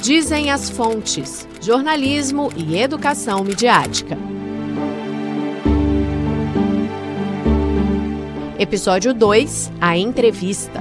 Dizem as fontes, jornalismo e educação midiática. Episódio 2, a entrevista.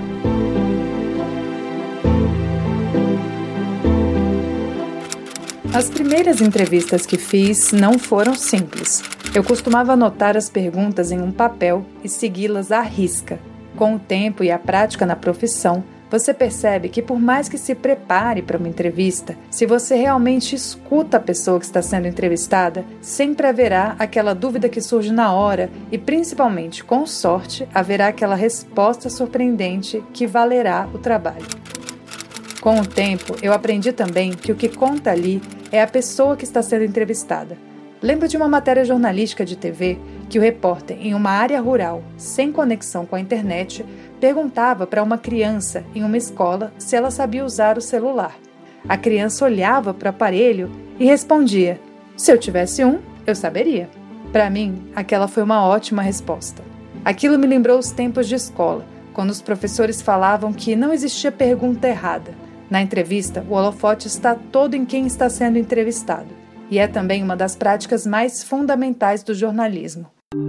As primeiras entrevistas que fiz não foram simples. Eu costumava anotar as perguntas em um papel e segui-las à risca. Com o tempo e a prática na profissão, você percebe que por mais que se prepare para uma entrevista, se você realmente escuta a pessoa que está sendo entrevistada, sempre haverá aquela dúvida que surge na hora e, principalmente, com sorte, haverá aquela resposta surpreendente que valerá o trabalho. Com o tempo, eu aprendi também que o que conta ali é a pessoa que está sendo entrevistada. Lembro de uma matéria jornalística de TV que o repórter, em uma área rural, sem conexão com a internet, perguntava para uma criança em uma escola se ela sabia usar o celular. A criança olhava para o aparelho e respondia: "Se eu tivesse um, eu saberia." Para mim, aquela foi uma ótima resposta. Aquilo me lembrou os tempos de escola, quando os professores falavam que não existia pergunta errada. Na entrevista, o holofote está todo em quem está sendo entrevistado. E é também uma das práticas mais fundamentais do jornalismo.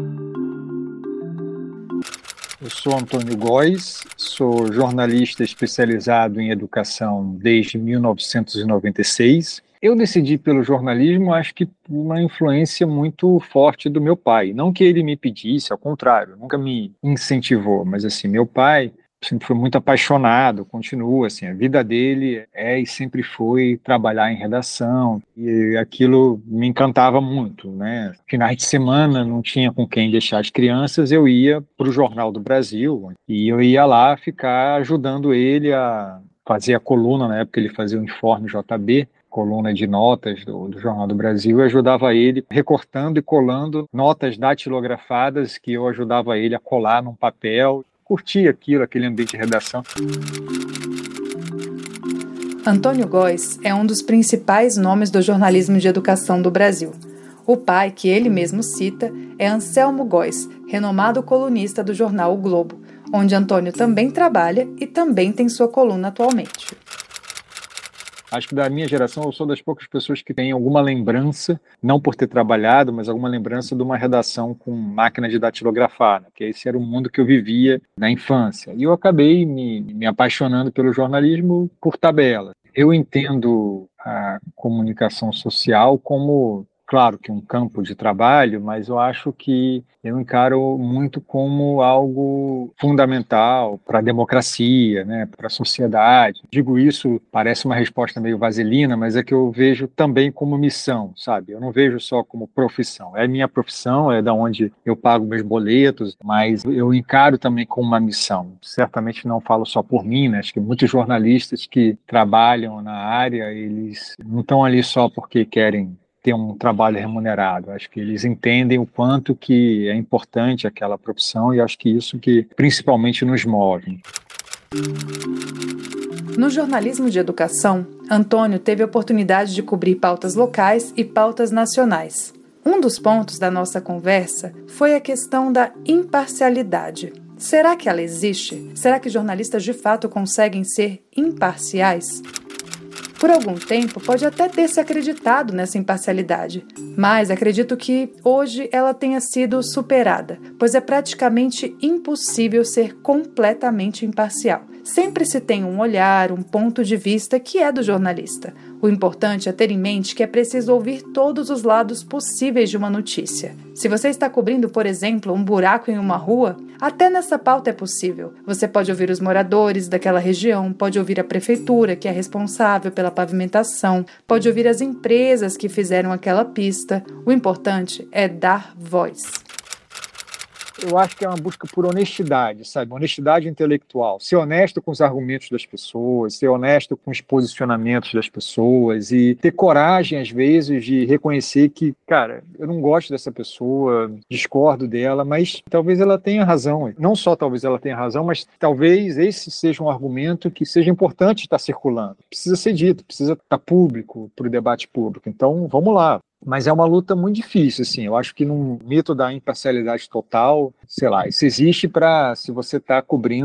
Eu sou Antônio Góes, sou jornalista especializado em educação desde 1996. Eu decidi pelo jornalismo, acho que por uma influência muito forte do meu pai. Não que ele me pedisse, ao contrário, nunca me incentivou, mas assim, meu pai sempre foi muito apaixonado, continua, assim, a vida dele é e sempre foi trabalhar em redação, e aquilo me encantava muito, né? Finais de semana não tinha com quem deixar as crianças, eu ia para o Jornal do Brasil, e eu ia lá ficar ajudando ele a fazer a coluna, na época ele fazia o Informe JB, coluna de notas do Jornal do Brasil, eu ajudava ele recortando e colando notas datilografadas que eu ajudava ele a colar num papel. Curti aquilo, aquele ambiente de redação. Antônio Góes é um dos principais nomes do jornalismo de educação do Brasil. O pai, que ele mesmo cita, é Anselmo Góes, renomado colunista do jornal O Globo, onde Antônio também trabalha e também tem sua coluna atualmente. Acho que da minha geração eu sou das poucas pessoas que têm alguma lembrança, não por ter trabalhado, mas alguma lembrança de uma redação com máquina de datilografar, né? Que esse era o mundo que eu vivia na infância. E eu acabei me apaixonando pelo jornalismo por tabela. Eu entendo a comunicação social como, claro que um campo de trabalho, mas eu acho que eu encaro muito como algo fundamental para a democracia, né, para a sociedade. Digo isso, parece uma resposta meio vaselina, mas é que eu vejo também como missão, sabe? Eu não vejo só como profissão. É minha profissão, é da onde eu pago meus boletos, mas eu encaro também como uma missão. Certamente não falo só por mim, né? Acho que muitos jornalistas que trabalham na área, eles não estão ali só porque querem ter um trabalho remunerado. Acho que eles entendem o quanto que é importante aquela profissão e acho que isso que principalmente nos move. No jornalismo de educação, Antônio teve a oportunidade de cobrir pautas locais e pautas nacionais. Um dos pontos da nossa conversa foi a questão da imparcialidade. Será que ela existe? Será que jornalistas de fato conseguem ser imparciais? Por algum tempo, pode até ter se acreditado nessa imparcialidade, mas acredito que hoje ela tenha sido superada, pois é praticamente impossível ser completamente imparcial. Sempre se tem um olhar, um ponto de vista que é do jornalista. O importante é ter em mente que é preciso ouvir todos os lados possíveis de uma notícia. Se você está cobrindo, por exemplo, um buraco em uma rua, até nessa pauta é possível. Você pode ouvir os moradores daquela região, pode ouvir a prefeitura, que é responsável pela pavimentação, pode ouvir as empresas que fizeram aquela pista. O importante é dar voz. Eu acho que é uma busca por honestidade, sabe? Honestidade intelectual. Ser honesto com os argumentos das pessoas, ser honesto com os posicionamentos das pessoas e ter coragem, às vezes, de reconhecer que, cara, eu não gosto dessa pessoa, discordo dela, mas talvez ela tenha razão. Não só talvez ela tenha razão, mas talvez esse seja um argumento que seja importante estar circulando. Precisa ser dito, precisa estar público para o debate público. Então, vamos lá. Mas é uma luta muito difícil, assim. Eu acho que num mito da imparcialidade total, sei lá, isso existe para se você está cobrindo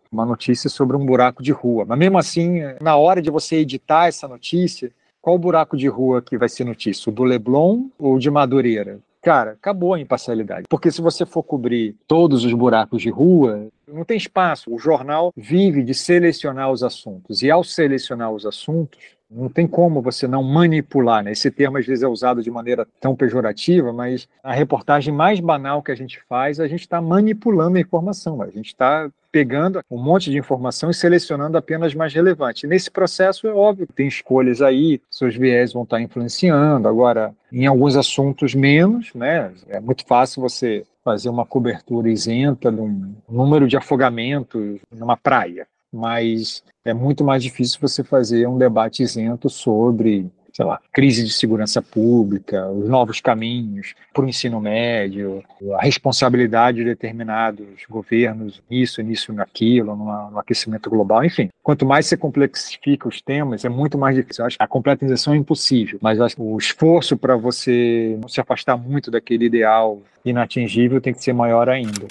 uma notícia sobre um buraco de rua. Mas mesmo assim, na hora de você editar essa notícia, qual buraco de rua que vai ser notícia? O do Leblon ou o de Madureira? Cara, acabou a imparcialidade. Porque se você for cobrir todos os buracos de rua, não tem espaço. O jornal vive de selecionar os assuntos. E ao selecionar os assuntos, não tem como você não manipular, né? Esse termo às vezes é usado de maneira tão pejorativa, mas a reportagem mais banal que a gente faz, a gente está manipulando a informação. A gente está pegando um monte de informação e selecionando apenas mais relevante. Nesse processo, é óbvio que tem escolhas aí, seus viés vão estar influenciando. Agora, em alguns assuntos menos, né? É muito fácil você fazer uma cobertura isenta de um número de afogamentos numa praia. Mas é muito mais difícil você fazer um debate isento sobre, sei lá, crise de segurança pública, os novos caminhos para o ensino médio, a responsabilidade de determinados governos nisso e naquilo, no aquecimento global, enfim. Quanto mais você complexifica os temas, é muito mais difícil. Eu acho que a completização é impossível, mas acho que o esforço para você não se afastar muito daquele ideal inatingível tem que ser maior ainda.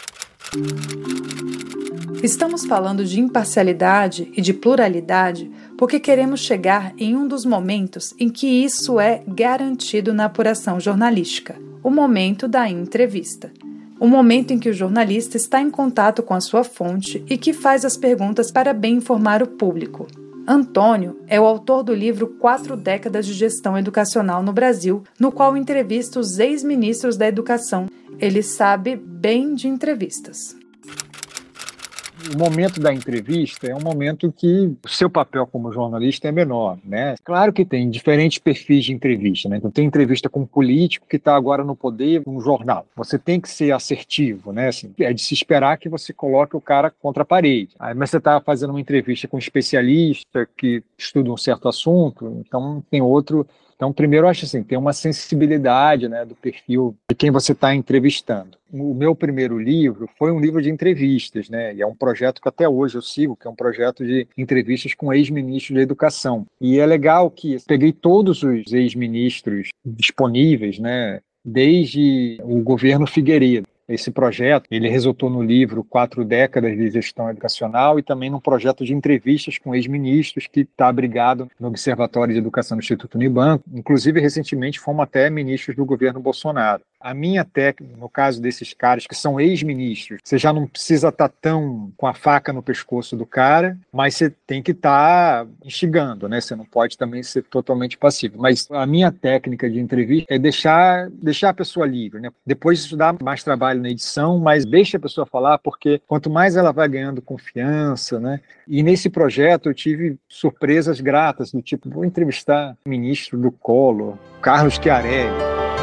Estamos falando de imparcialidade e de pluralidade porque queremos chegar em um dos momentos em que isso é garantido na apuração jornalística, o momento da entrevista. O momento em que o jornalista está em contato com a sua fonte e que faz as perguntas para bem informar o público. Antônio é o autor do livro 4 décadas de gestão educacional no Brasil, no qual entrevista os ex-ministros da educação. Ele sabe bem de entrevistas. O momento da entrevista é um momento que o seu papel como jornalista é menor, né? Claro que tem diferentes perfis de entrevista, né? Então tem entrevista com um político que está agora no poder, um jornal. Você tem que ser assertivo, né? Assim, é de se esperar que você coloque o cara contra a parede. Mas você está fazendo uma entrevista com um especialista que estuda um certo assunto, então tem outro. Então, primeiro, eu acho assim, tem uma sensibilidade, né, do perfil de quem você está entrevistando. O meu primeiro livro foi um livro de entrevistas, né, e é um projeto que até hoje eu sigo, que é um projeto de entrevistas com ex-ministros da educação. E é legal que peguei todos os ex-ministros disponíveis, né, desde o governo Figueiredo. Esse projeto, ele resultou no livro 4 décadas de gestão educacional e também num projeto de entrevistas com ex-ministros que está abrigado no Observatório de Educação do Instituto Unibanco. Inclusive, recentemente, fomos até ministros do governo Bolsonaro. A minha técnica, no caso desses caras que são ex-ministros, você já não precisa estar tão com a faca no pescoço do cara, mas você tem que estar instigando, né? Você não pode também ser totalmente passivo. Mas a minha técnica de entrevista é deixar a pessoa livre, né? Depois isso dá mais trabalho na edição, mas deixa a pessoa falar, porque quanto mais ela vai ganhando confiança, né? E nesse projeto eu tive surpresas gratas, do tipo, vou entrevistar o ministro do Collor, Carlos Schiarelli.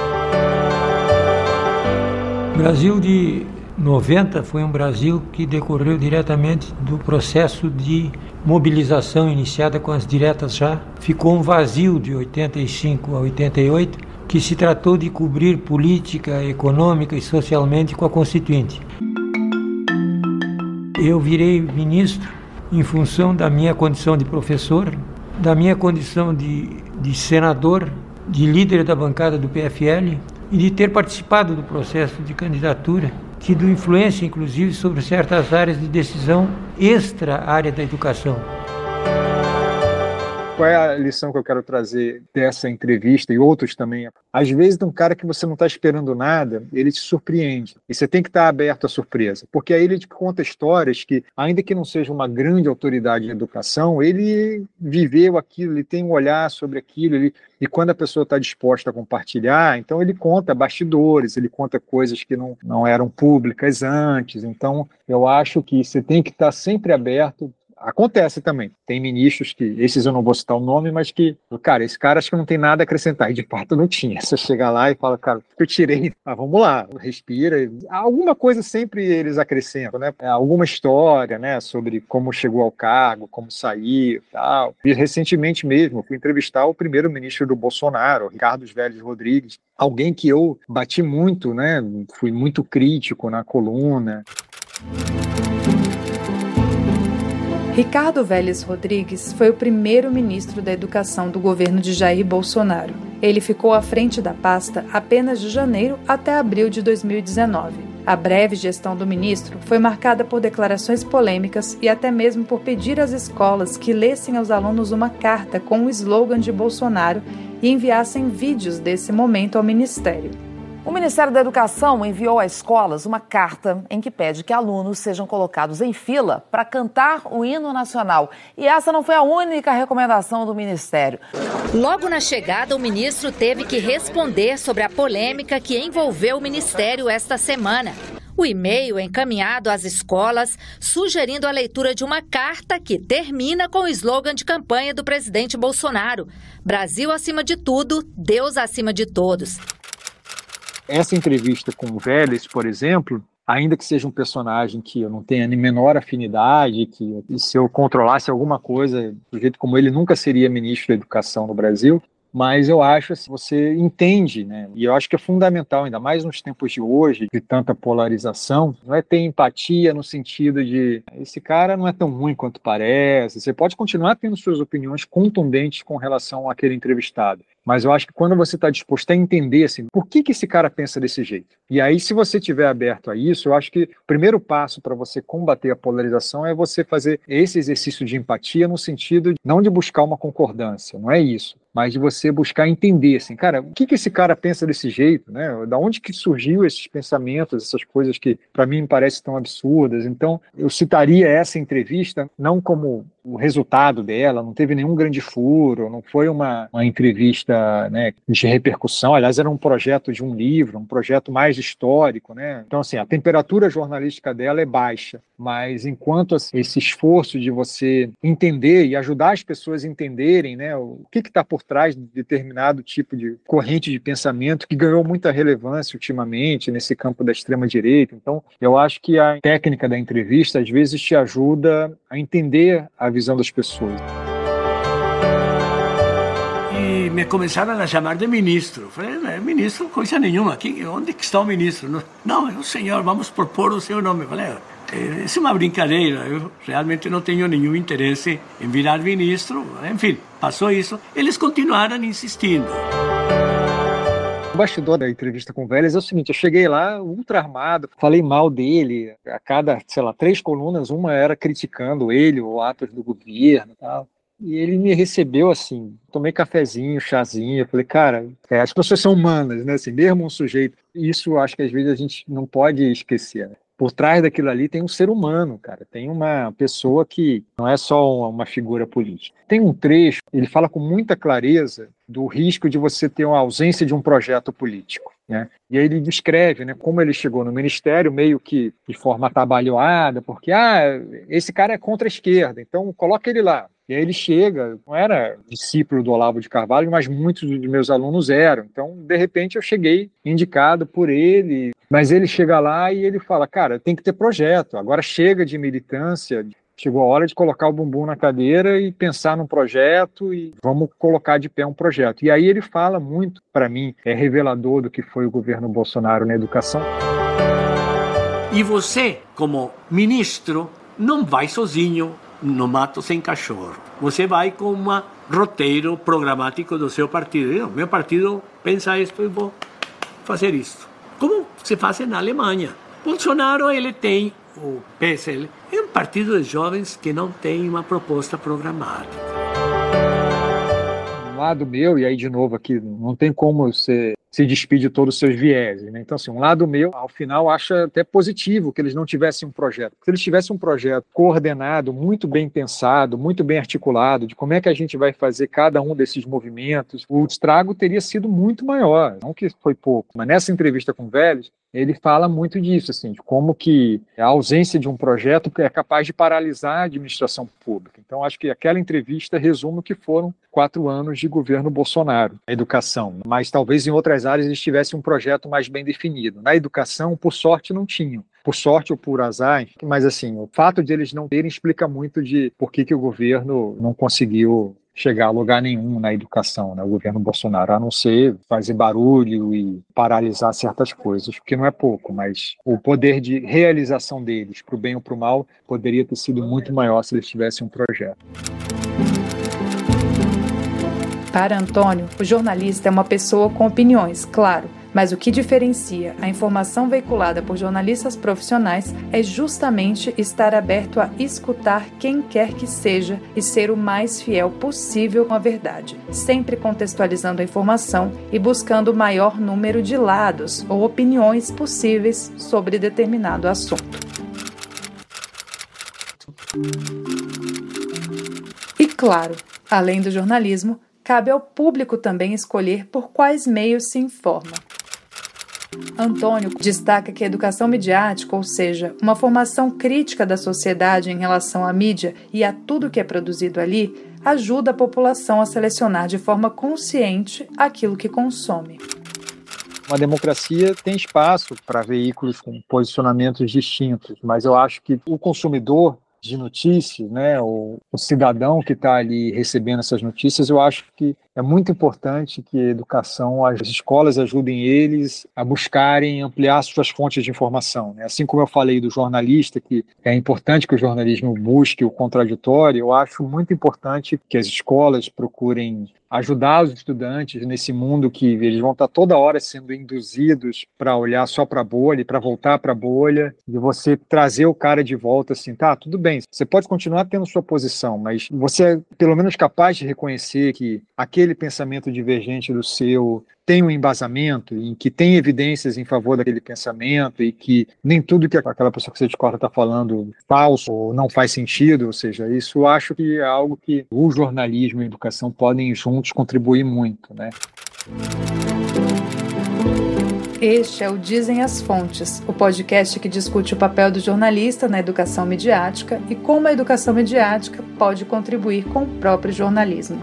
O Brasil de 90 foi um Brasil que decorreu diretamente do processo de mobilização iniciada com as diretas já. Ficou um vazio de 85 a 88, que se tratou de cobrir política, econômica e socialmente com a Constituinte. Eu virei ministro em função da minha condição de professor, da minha condição de senador, de líder da bancada do PFL, e de ter participado do processo de candidatura, tido influência, inclusive, sobre certas áreas de decisão extra-área da educação. Qual é a lição que eu quero trazer dessa entrevista e outros também? Às vezes, um cara que você não está esperando nada, ele te surpreende. E você tem que estar aberto à surpresa. Porque aí ele te conta histórias que, ainda que não seja uma grande autoridade em educação, ele viveu aquilo, ele tem um olhar sobre aquilo. E quando a pessoa está disposta a compartilhar, então ele conta bastidores, ele conta coisas que não eram públicas antes. Então, eu acho que você tem que estar sempre aberto. Acontece também. Tem ministros que, esses eu não vou citar o nome, mas que, cara, esse cara acho que não tem nada a acrescentar. E de fato não tinha. Você chega lá e fala, cara, eu tirei, vamos lá, respira. Alguma coisa sempre eles acrescentam, né? Alguma história, né, sobre como chegou ao cargo, como saiu e tal. E recentemente mesmo, eu fui entrevistar o primeiro-ministro do Bolsonaro, Ricardo Vélez Rodrigues, alguém que eu bati muito, né? Fui muito crítico na coluna. Ricardo Vélez Rodrigues foi o primeiro-ministro da Educação do governo de Jair Bolsonaro. Ele ficou à frente da pasta apenas de janeiro até abril de 2019. A breve gestão do ministro foi marcada por declarações polêmicas e até mesmo por pedir às escolas que lessem aos alunos uma carta com o slogan de Bolsonaro e enviassem vídeos desse momento ao Ministério. O Ministério da Educação enviou às escolas uma carta em que pede que alunos sejam colocados em fila para cantar o hino nacional. E essa não foi a única recomendação do Ministério. Logo na chegada, o ministro teve que responder sobre a polêmica que envolveu o Ministério esta semana. O e-mail encaminhado às escolas sugerindo a leitura de uma carta que termina com o slogan de campanha do presidente Bolsonaro: Brasil acima de tudo, Deus acima de todos. Essa entrevista com o Vélez, por exemplo, ainda que seja um personagem que eu não tenha nem menor afinidade, que se eu controlasse alguma coisa, do jeito como ele nunca seria ministro da Educação no Brasil, mas eu acho assim, você entende, né? E eu acho que é fundamental, ainda mais nos tempos de hoje, de tanta polarização, não é ter empatia no sentido de esse cara não é tão ruim quanto parece, você pode continuar tendo suas opiniões contundentes com relação àquele entrevistado. Mas eu acho que quando você está disposto a entender assim, por que esse cara pensa desse jeito? E aí, se você estiver aberto a isso, eu acho que o primeiro passo para você combater a polarização é você fazer esse exercício de empatia no sentido não de buscar uma concordância, não é isso, mas de você buscar entender, assim, cara, o que esse cara pensa desse jeito, né? Da onde que surgiu esses pensamentos, essas coisas que para mim me parecem tão absurdas. Então, eu citaria essa entrevista não como o resultado dela, não teve nenhum grande furo, não foi uma entrevista, né, de repercussão, aliás, era um projeto de um livro, um projeto mais histórico, né? Então, assim, a temperatura jornalística dela é baixa, mas enquanto esse esforço de você entender e ajudar as pessoas a entenderem, né, o que está por trás de determinado tipo de corrente de pensamento que ganhou muita relevância ultimamente nesse campo da extrema-direita. Então, eu acho que a técnica da entrevista, às vezes, te ajuda a entender a visão das pessoas. E me começaram a chamar de ministro. Falei, ministro, coisa nenhuma. Aqui, onde que está o ministro? Não, senhor, vamos propor o seu nome. Falei, isso é uma brincadeira. Eu realmente não tenho nenhum interesse em virar ministro. Enfim, passou isso. Eles continuaram insistindo. O bastidor da entrevista com o Vélez é o seguinte, eu cheguei lá ultra armado, falei mal dele, a cada, 3 colunas, uma era criticando ele, ou atos do governo e tal. E ele me recebeu assim, tomei cafezinho, chazinho, eu falei, cara, as pessoas são humanas, né, assim, mesmo um sujeito, isso acho que às vezes a gente não pode esquecer, né? Por trás daquilo ali tem um ser humano, cara, tem uma pessoa que não é só uma figura política. Tem um trecho, ele fala com muita clareza do risco de você ter uma ausência de um projeto político, né? E aí ele descreve, né, como ele chegou no ministério meio que de forma atabalhoada, porque esse cara é contra a esquerda, então coloca ele lá. E aí ele chega, não era discípulo do Olavo de Carvalho, mas muitos dos meus alunos eram. Então, de repente, eu cheguei indicado por ele, mas ele chega lá e ele fala, cara, tem que ter projeto, agora chega de militância, chegou a hora de colocar o bumbum na cadeira e pensar num projeto e vamos colocar de pé um projeto. E aí ele fala muito, para mim, é revelador do que foi o governo Bolsonaro na educação. E você, como ministro, não vai sozinho no mato sem cachorro. Você vai com um roteiro programático do seu partido. Meu partido pensa isto e vou fazer isto. Como se faz na Alemanha. Bolsonaro, ele tem o PSL, é um partido de jovens que não tem uma proposta programática. Um lado meu, e aí de novo aqui, não tem como você se despedir de todos os seus vieses, né? Então, assim, um lado meu, ao final, acha até positivo que eles não tivessem um projeto. Se eles tivessem um projeto coordenado, muito bem pensado, muito bem articulado, de como é que a gente vai fazer cada um desses movimentos, o estrago teria sido muito maior, não que foi pouco. Mas nessa entrevista com o Vélez, ele fala muito disso, assim, de como que a ausência de um projeto é capaz de paralisar a administração pública. Então, acho que aquela entrevista resume o que foram 4 anos de governo Bolsonaro, a educação. Mas talvez em outras áreas eles tivessem um projeto mais bem definido. Na educação, por sorte, não tinham. Por sorte ou por azar, mas assim, o fato de eles não terem explica muito de por que o governo não conseguiu chegar a lugar nenhum na educação, né? O governo Bolsonaro, a não ser fazer barulho e paralisar certas coisas, porque não é pouco, mas o poder de realização deles, para o bem ou para o mal, poderia ter sido muito maior se eles tivessem um projeto. Para Antônio, o jornalista é uma pessoa com opiniões, claro, Mas o que diferencia a informação veiculada por jornalistas profissionais é justamente estar aberto a escutar quem quer que seja e ser o mais fiel possível com a verdade, sempre contextualizando a informação e buscando o maior número de lados ou opiniões possíveis sobre determinado assunto. E claro, além do jornalismo, cabe ao público também escolher por quais meios se informa. Antônio destaca que a educação midiática, ou seja, uma formação crítica da sociedade em relação à mídia e a tudo que é produzido ali, ajuda a população a selecionar de forma consciente aquilo que consome. Uma democracia tem espaço para veículos com posicionamentos distintos, mas eu acho que o consumidor de notícias, né, o cidadão que está ali recebendo essas notícias, eu acho que é muito importante que a educação, as escolas ajudem eles a buscarem ampliar suas fontes de informação, né? Assim como eu falei do jornalista, que é importante que o jornalismo busque o contraditório, eu acho muito importante que as escolas procurem ajudar os estudantes nesse mundo que eles vão estar toda hora sendo induzidos para olhar só para a bolha e para voltar para a bolha, e você trazer o cara de volta assim, tá, tudo bem, você pode continuar tendo sua posição, mas você é pelo menos capaz de reconhecer que aquele pensamento divergente do seu tem um embasamento, em que tem evidências em favor daquele pensamento e que nem tudo que aquela pessoa que você discorda está falando é falso ou não faz sentido, ou seja, isso eu acho que é algo que o jornalismo e a educação podem juntos contribuir muito, né? Este é o Dizem as Fontes, o podcast que discute o papel do jornalista na educação midiática e como a educação midiática pode contribuir com o próprio jornalismo.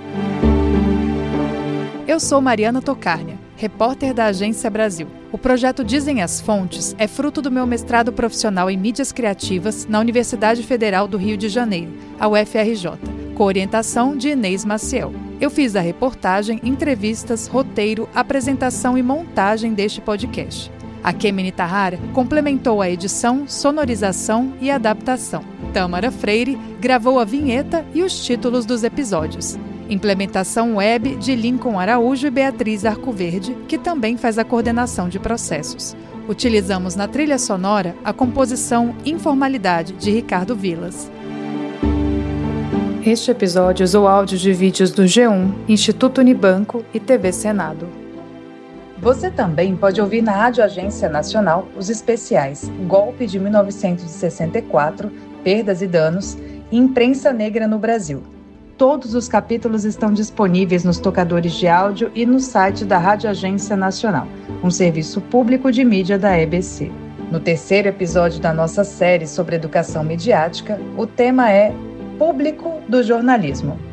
Eu sou Mariana Tokarnia, repórter da Agência Brasil. O projeto Dizem as Fontes é fruto do meu mestrado profissional em mídias criativas na Universidade Federal do Rio de Janeiro, a UFRJ, com orientação de Inês Maciel. Eu fiz a reportagem, entrevistas, roteiro, apresentação e montagem deste podcast. A Kemini Tahara complementou a edição, sonorização e adaptação. Tâmara Freire gravou a vinheta e os títulos dos episódios. Implementação web de Lincoln Araújo e Beatriz Arcoverde, que também faz a coordenação de processos. Utilizamos na trilha sonora a composição Informalidade, de Ricardo Vilas. Este episódio usou áudios de vídeos do G1, Instituto Unibanco e TV Senado. Você também pode ouvir na Rádio Agência Nacional os especiais Golpe de 1964, Perdas e Danos e Imprensa Negra no Brasil. Todos os capítulos estão disponíveis nos tocadores de áudio e no site da Rádio Agência Nacional, um serviço público de mídia da EBC. No terceiro episódio da nossa série sobre educação midiática, o tema é Público do Jornalismo.